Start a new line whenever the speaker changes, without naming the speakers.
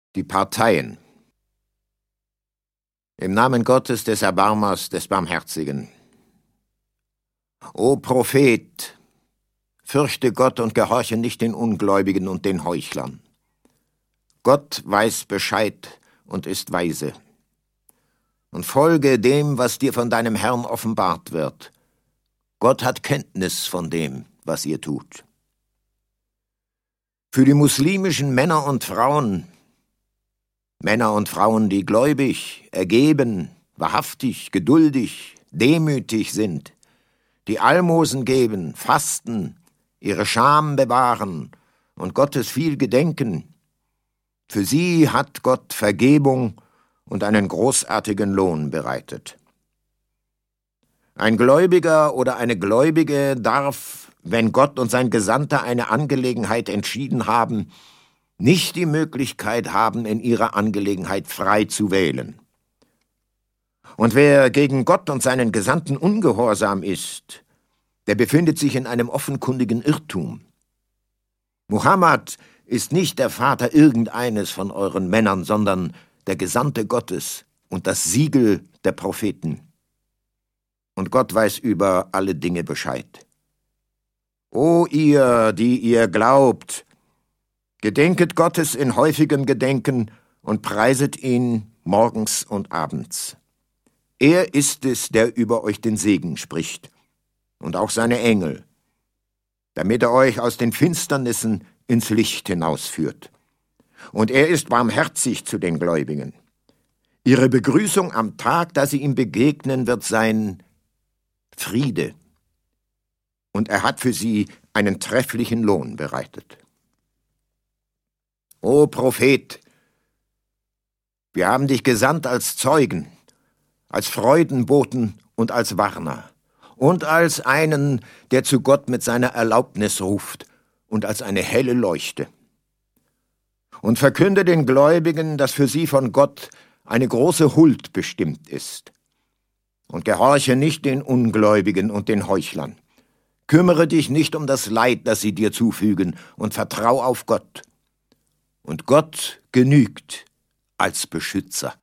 Die Parteien. Im Namen Gottes, des Erbarmers, des Barmherzigen. O Prophet, fürchte Gott und gehorche nicht den Ungläubigen und den Heuchlern. Gott weiß Bescheid und ist weise. Und folge dem, was dir von deinem Herrn offenbart wird. Gott hat Kenntnis von dem, was ihr tut. Für die muslimischen Männer und Frauen, die gläubig, ergeben, wahrhaftig, geduldig, demütig sind, die Almosen geben, fasten, ihre Scham bewahren und Gottes viel gedenken. Für sie hat Gott Vergebung und einen großartigen Lohn bereitet. Ein Gläubiger oder eine Gläubige darf, wenn Gott und sein Gesandter eine Angelegenheit entschieden haben, nicht die Möglichkeit haben, in ihrer Angelegenheit frei zu wählen. Und wer gegen Gott und seinen Gesandten ungehorsam ist, der befindet sich in einem offenkundigen Irrtum. Muhammad ist nicht der Vater irgendeines von euren Männern, sondern der Gesandte Gottes und das Siegel der Propheten. Und Gott weiß über alle Dinge Bescheid. O ihr, die ihr glaubt, gedenket Gottes in häufigem Gedenken und preiset ihn morgens und abends. Er ist es, der über euch den Segen spricht, und auch seine Engel, damit er euch aus den Finsternissen ins Licht hinausführt. Und er ist barmherzig zu den Gläubigen. Ihre Begrüßung am Tag, da sie ihm begegnen, wird sein Friede. Und er hat für sie einen trefflichen Lohn bereitet. O Prophet, wir haben dich gesandt als Zeugen, als Freudenboten und als Warner und als einen, der zu Gott mit seiner Erlaubnis ruft und als eine helle Leuchte. Und verkünde den Gläubigen, dass für sie von Gott eine große Huld bestimmt ist. Und gehorche nicht den Ungläubigen und den Heuchlern. Kümmere dich nicht um das Leid, das sie dir zufügen, und vertrau auf Gott. Und Gott genügt als Beschützer.